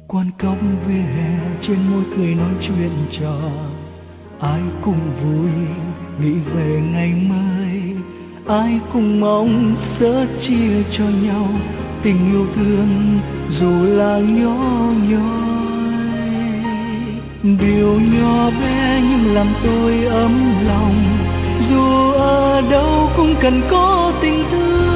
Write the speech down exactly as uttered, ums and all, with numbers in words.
Quán cóc vỉa hè trên môi cười nói chuyện trò, ai cùng vui nghĩ về ngày mai, ai cùng mong sớt chia cho nhau tình yêu thương dù là nhỏ nhoi. Điều nhỏ bé nhưng làm tôi ấm lòng, dù ở đâu cũng cần có tình thương.